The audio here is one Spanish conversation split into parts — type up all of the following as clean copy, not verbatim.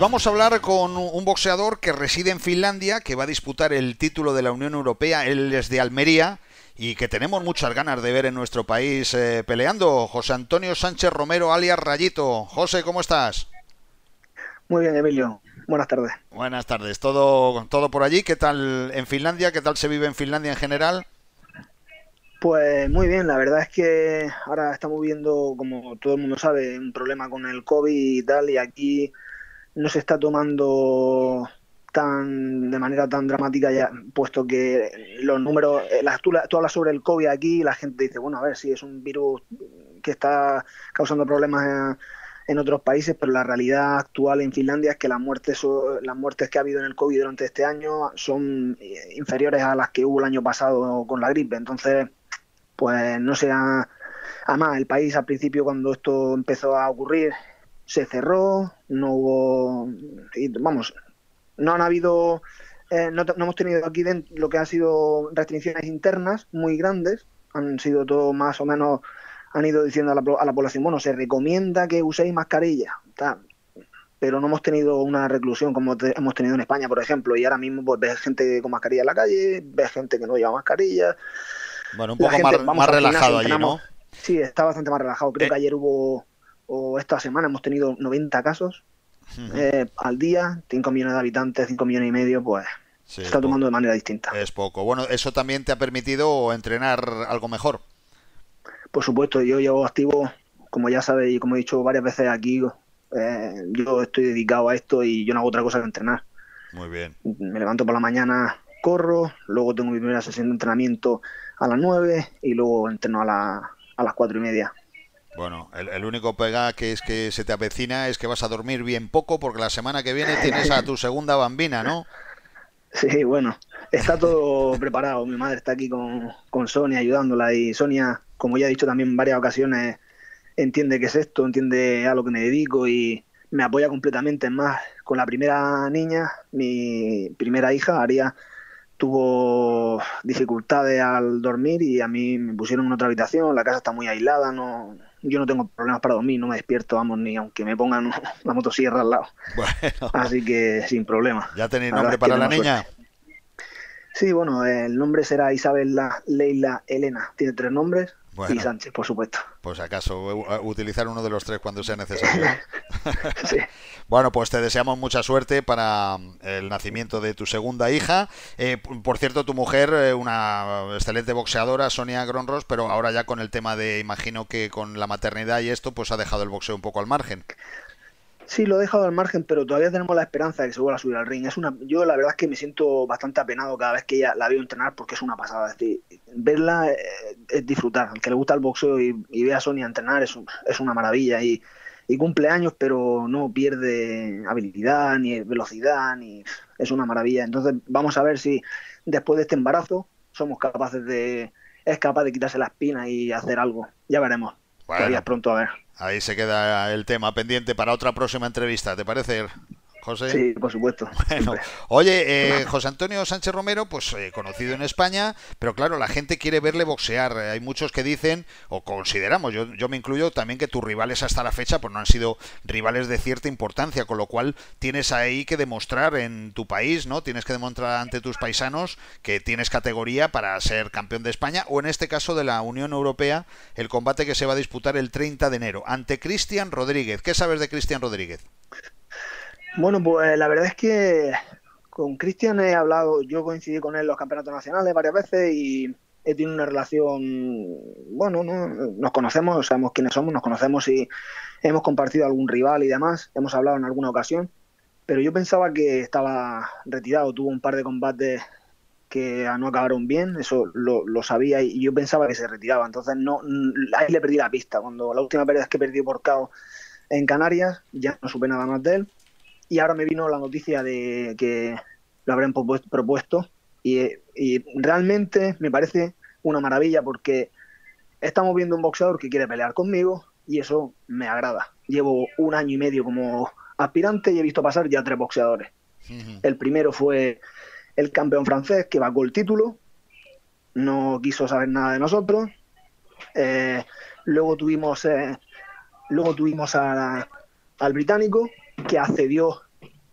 vamos a hablar con un boxeador que reside en Finlandia, que va a disputar el título de la Unión Europea. Él es de Almería y que tenemos muchas ganas de ver en nuestro país peleando. José Antonio Sánchez Romero, alias Rayito. José, ¿cómo estás? Muy bien, Emilio. Buenas tardes. Buenas tardes. ¿Todo por allí? ¿Qué tal en Finlandia? ¿Qué tal se vive en Finlandia en general? Pues muy bien, la verdad es que ahora estamos viendo, como todo el mundo sabe, un problema con el COVID y tal, y aquí no se está tomando de manera tan dramática ya, puesto que los números, tú hablas sobre el COVID aquí y la gente dice, bueno, a ver, si es un virus que está causando problemas en otros países, pero la realidad actual en Finlandia es que las muertes que ha habido en el COVID durante este año son inferiores a las que hubo el año pasado con la gripe. Entonces, pues no se ha... Además, el país al principio, cuando esto empezó a ocurrir, se cerró, no hubo... Vamos, no han habido... no hemos tenido aquí dentro lo que han sido restricciones internas muy grandes, han sido todo más o menos, han ido diciendo a la población, bueno, se recomienda que uséis mascarilla, tal, pero no hemos tenido una reclusión como hemos tenido en España, por ejemplo, y ahora mismo pues ves gente con mascarilla en la calle, ves gente que no lleva mascarilla, Bueno, un la poco gente, más vamos al gimnasio, relajado allí, entrenamos, ¿no? sí, está bastante más relajado, creo Eh, que ayer o esta semana hemos tenido 90 casos al día, 5 millones de habitantes, 5 millones y medio, pues sí, se está tomando de manera distinta. es poco. Bueno, eso también te ha permitido entrenar algo mejor. Por supuesto, yo llevo activo, como ya sabéis y como he dicho varias veces aquí, yo estoy dedicado a esto y yo no hago otra cosa que entrenar. Muy bien. Me levanto por la mañana, corro, luego tengo mi primera sesión de entrenamiento a las 9 y luego entreno a las 4:30. Bueno, el único pega que es que se te avecina es que vas a dormir bien poco porque la semana que viene tienes a tu segunda bambina, ¿no? Sí, bueno, está todo preparado. Mi madre está aquí con Sonia ayudándola y Sonia, como ya he dicho también en varias ocasiones, entiende qué es esto, entiende a lo que me dedico y me apoya completamente. Es más, con la primera niña, mi primera hija, Aria, tuvo dificultades al dormir y a mí me pusieron en otra habitación, la casa está muy aislada, no, yo no tengo problemas para dormir, no me despierto, vamos, ni aunque me pongan la motosierra al lado. Bueno, Así que sin problema. ¿ya tenéis La verdad nombre es que para la tenemos suerte. niña? Sí, bueno, el nombre será Isabela, Leila, Elena. Tiene 3 nombres y Bueno, Sánchez, por supuesto. pues acaso utilizar uno de los tres cuando sea necesario, ¿no? Sí. Bueno, pues te deseamos mucha suerte para el nacimiento de tu segunda hija. Por cierto, tu mujer, una excelente boxeadora, Sonia Gronros, pero ahora ya con el tema de, imagino que con la maternidad y esto, pues ha dejado el boxeo un poco al margen. Sí, lo he dejado al margen, pero todavía tenemos la esperanza de que se vuelva a subir al ring. Yo la verdad es que me siento bastante apenado cada vez que ella la veo entrenar porque es una pasada. Es decir, verla es disfrutar. Al que le gusta el boxeo y ve a Sonia entrenar es una maravilla. Y cumple años, pero no pierde habilidad, ni velocidad, ni es una maravilla. Entonces vamos a ver si después de este embarazo somos es capaz de quitarse la espina y hacer algo. Ya veremos. Todavía Bueno, es pronto a ver. ahí se queda el tema pendiente para otra próxima entrevista, ¿te parece, José? Sí, por supuesto, Bueno, siempre. oye, José Antonio Sánchez Romero, pues conocido en España, pero claro, la gente quiere verle boxear. Hay muchos que dicen, o consideramos, yo me incluyo también, que tus rivales hasta la fecha pues no han sido rivales de cierta importancia, con lo cual tienes ahí que demostrar en tu país, ¿no? Tienes que demostrar ante tus paisanos que tienes categoría para ser campeón de España, o en este caso de la Unión Europea, el combate que se va a disputar el 30 de enero ante Cristian Rodríguez. ¿Qué sabes de Cristian Rodríguez? Bueno, pues la verdad es que con Cristian he hablado, yo coincidí con él en los campeonatos nacionales varias veces y he tenido una relación, bueno, ¿no? Nos conocemos, sabemos quiénes somos, nos conocemos y hemos compartido algún rival y demás, hemos hablado en alguna ocasión, pero yo pensaba que estaba retirado, tuvo un par de combates que no acabaron bien, eso lo sabía y yo pensaba que se retiraba, entonces no, ahí le perdí la pista, cuando la última vez que perdí por KO en Canarias ya no supe nada más de él y ahora me vino la noticia de que lo habrán propuesto y realmente me parece una maravilla porque estamos viendo un boxeador que quiere pelear conmigo y eso me agrada. Llevo 1 año y medio como aspirante y he visto pasar ya 3 boxeadores. El primero fue el campeón francés que vacó el título, no quiso saber nada de nosotros. Eh, luego tuvimos, luego tuvimos al británico que accedió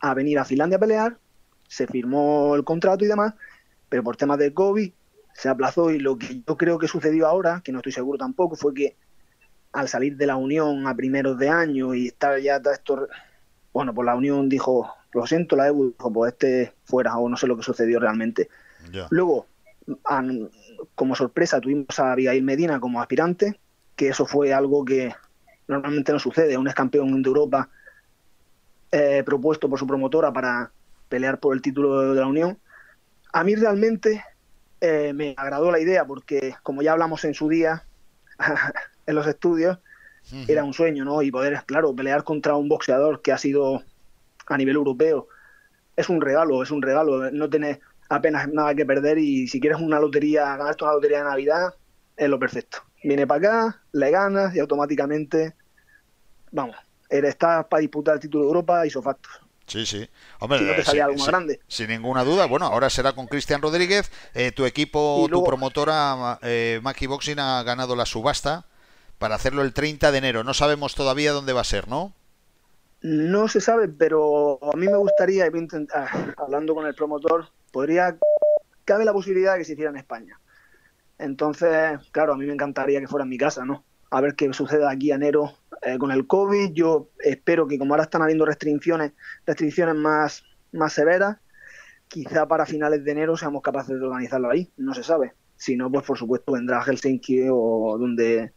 a venir a Finlandia a pelear, se firmó el contrato y demás, pero por temas de COVID se aplazó, y lo que yo creo que sucedió ahora, que no estoy seguro tampoco, fue que al salir de la Unión a primeros de año y estar ya esto, bueno, pues la Unión dijo, lo siento, la EBU dijo, pues fuera, o no sé lo que sucedió realmente. Ya. Luego, como sorpresa, tuvimos a Abigail Medina como aspirante, que eso fue algo que normalmente no sucede, un ex campeón de Europa propuesto por su promotora para pelear por el título de la Unión. A mí realmente me agradó la idea porque, como ya hablamos en su día en los estudios, era un sueño, ¿no? Y poder, claro, pelear contra un boxeador que ha sido a nivel europeo es un regalo, no tenés apenas nada que perder, y si quieres una lotería, ganarte una lotería de Navidad, es lo perfecto. Viene para acá, le ganas y automáticamente, vamos, estás para disputar el título de Europa y factos. Sí, sí. Hombre, Si no te salía algo más grande. Sin ninguna duda. Bueno, ahora será con Cristian Rodríguez. Tu equipo, luego, tu promotora, Maki Boxing, ha ganado la subasta para hacerlo el 30 de enero. No sabemos todavía dónde va a ser, ¿no? No se sabe, pero a mí me gustaría, hablando con el promotor, cabe la posibilidad de que se hiciera en España. Entonces, claro, a mí me encantaría que fuera en mi casa, ¿no? A ver qué sucede aquí a enero con el COVID. Yo espero que, como ahora están habiendo restricciones más severas, quizá para finales de enero seamos capaces de organizarlo ahí, no se sabe. Si no, pues por supuesto vendrá a Helsinki o donde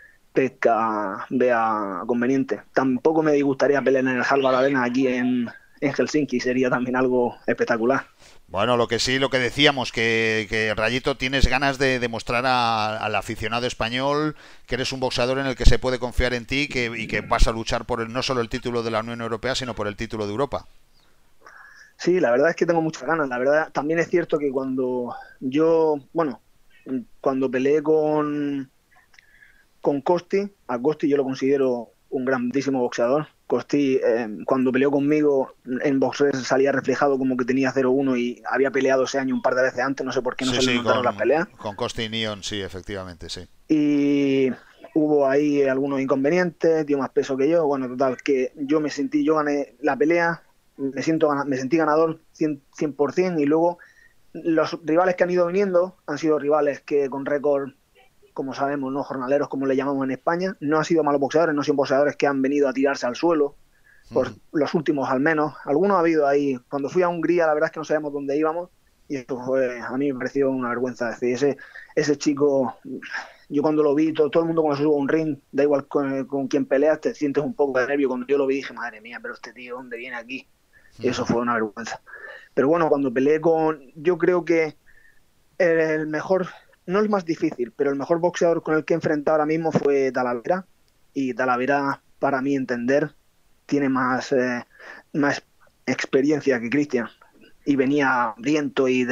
Pesca vea conveniente. Tampoco me disgustaría pelear en el Harvard Arena aquí en Helsinki, sería también algo espectacular. Bueno, lo que sí, lo que decíamos, que Rayito, tienes ganas de demostrar al aficionado español que eres un boxeador en el que se puede confiar en ti y que vas a luchar por no solo el título de la Unión Europea, sino por el título de Europa. Sí, la verdad es que tengo muchas ganas. La verdad, también es cierto que cuando peleé con Costi, a Costi yo lo considero un grandísimo boxeador. Costi, cuando peleó conmigo en boxeo, salía reflejado como que tenía 0-1 y había peleado ese año un par de veces antes, no sé por qué no se le notaron las peleas. Con Costi y Neon, sí, efectivamente, sí. Y hubo ahí algunos inconvenientes, dio más peso que yo. Bueno, total, que yo gané la pelea, me sentí ganador 100%, y luego los rivales que han ido viniendo han sido rivales que con récord, como sabemos, no jornaleros, como le llamamos en España, no han sido malos boxeadores, no han sido boxeadores que han venido a tirarse al suelo, por los últimos al menos. Algunos ha habido ahí. Cuando fui a Hungría, la verdad es que no sabíamos dónde íbamos, y eso a mí me pareció una vergüenza. Es decir, ese chico, yo cuando lo vi, todo el mundo cuando se sube a un ring, da igual con quien peleas, te sientes un poco de nervio. Cuando yo lo vi dije, madre mía, pero este tío, ¿dónde viene aquí? Y eso fue una vergüenza. Pero bueno, cuando peleé yo creo que el mejor, no el más difícil, pero el mejor boxeador con el que he enfrentado ahora mismo fue Talavera, y Talavera, para mí entender, tiene más experiencia que Cristian, y venía hambriento y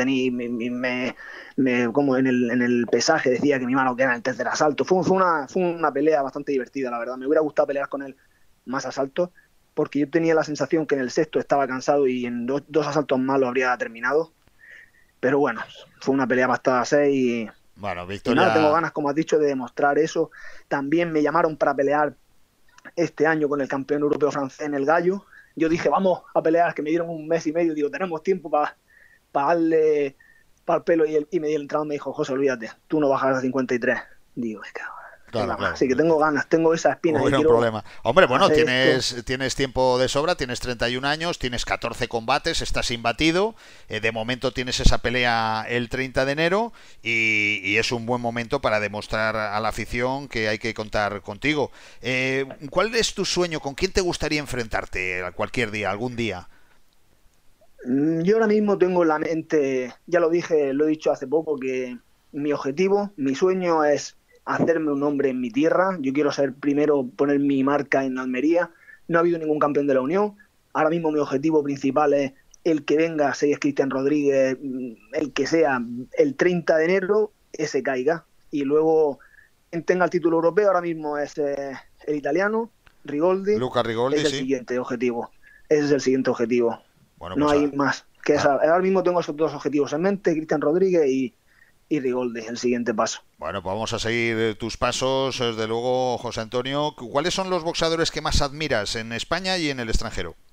como en el pesaje decía que mi mano queda en el tercer asalto. Fue una pelea bastante divertida, la verdad. Me hubiera gustado pelear con él más asaltos, porque yo tenía la sensación que en el sexto estaba cansado y en dos asaltos más lo habría terminado. Pero bueno, fue una pelea bastada a 6 y... Bueno, victoria... Y nada, tengo ganas, como has dicho, de demostrar eso. También me llamaron para pelear este año con el campeón europeo francés en el Gallo. Yo dije, vamos a pelear, que me dieron un mes y medio. Digo, tenemos tiempo para darle para el pelo. Y me dio el entrado, me dijo, José, olvídate, tú no bajas a 53. Digo, es que... Claro, claro. Así que tengo ganas, tengo esa espina. No hay problema. Hombre, bueno, tienes tiempo de sobra, tienes 31 años, tienes 14 combates, estás imbatido. De momento tienes esa pelea el 30 de enero y es un buen momento para demostrar a la afición que hay que contar contigo. ¿Cuál es tu sueño? ¿Con quién te gustaría enfrentarte cualquier día, algún día? Yo ahora mismo tengo en la mente, ya lo he dicho hace poco, que mi objetivo, mi sueño es hacerme un nombre en mi tierra. Yo quiero ser primero, poner mi marca en Almería. No ha habido ningún campeón de la Unión. Ahora mismo mi objetivo principal es el que venga, si es Cristian Rodríguez, el que sea, el 30 de enero, ese caiga. Y luego tenga el título europeo. Ahora mismo es el italiano, Rigoldi. Luca Rigoldi, es el siguiente objetivo. Ese es el siguiente objetivo. Bueno, no hay más que esa. Ahora mismo tengo esos dos objetivos en mente, Cristian Rodríguez y Rigoldi, el siguiente paso. Bueno, pues vamos a seguir tus pasos, desde luego, José Antonio. ¿Cuáles son los boxeadores que más admiras en España y en el extranjero?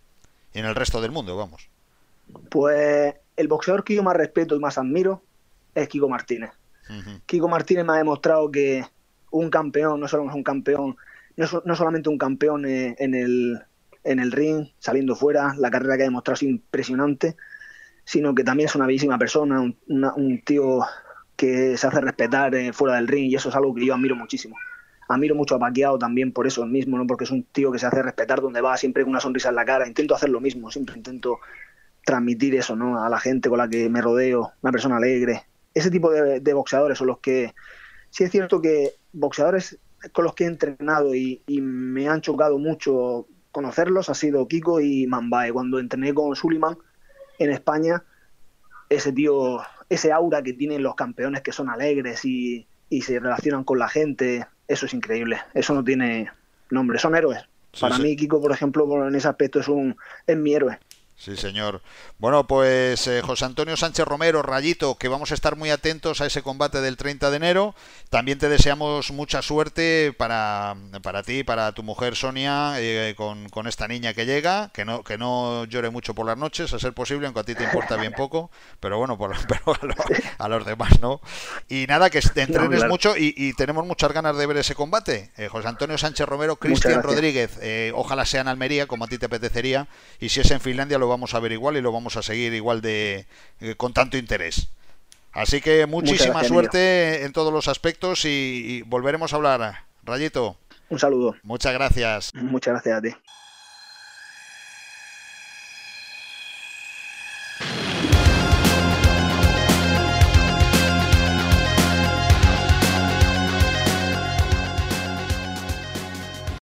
y en el resto del mundo, vamos. Pues el boxeador que yo más respeto y más admiro es Kiko Martínez. Kiko Martínez me ha demostrado que un campeón no solo es un campeón, no solamente un campeón en el ring, saliendo fuera, la carrera que ha demostrado es impresionante, sino que también es una bellísima persona, un tío que se hace respetar fuera del ring, y eso es algo que yo admiro muchísimo. Admiro mucho a Pacquiao también por eso mismo, ¿no? Porque es un tío que se hace respetar donde va, siempre con una sonrisa en la cara. Intento hacer lo mismo, siempre intento transmitir eso, ¿no? A la gente con la que me rodeo, una persona alegre. Ese tipo de boxeadores son los que... Sí es cierto que boxeadores con los que he entrenado y me han chocado mucho conocerlos ha sido Kiko y Mambae. Cuando entrené con Suleiman en España, ese tío, ese aura que tienen los campeones que son alegres y se relacionan con la gente, eso es increíble. Eso no tiene nombre, son héroes. Sí, Para sí. mí, Kiko, por ejemplo, en ese aspecto es mi héroe. Sí, señor. Bueno, pues José Antonio Sánchez Romero, Rayito, que vamos a estar muy atentos a ese combate del 30 de enero. También te deseamos mucha suerte para ti, para tu mujer Sonia, con esta niña que llega, que no llore mucho por las noches, a ser posible, aunque a ti te importa bien poco, pero bueno, pero a los demás no. Y nada, que te entrenes No, claro. mucho y tenemos muchas ganas de ver ese combate. José Antonio Sánchez Romero, Cristian Rodríguez, ojalá sea en Almería, como a ti te apetecería, y si es en Finlandia lo vamos a ver igual y lo vamos a seguir igual de con tanto interés. Así que muchísima suerte en todos los aspectos y volveremos a hablar. Rayito. Un saludo. Muchas gracias. Muchas gracias a ti.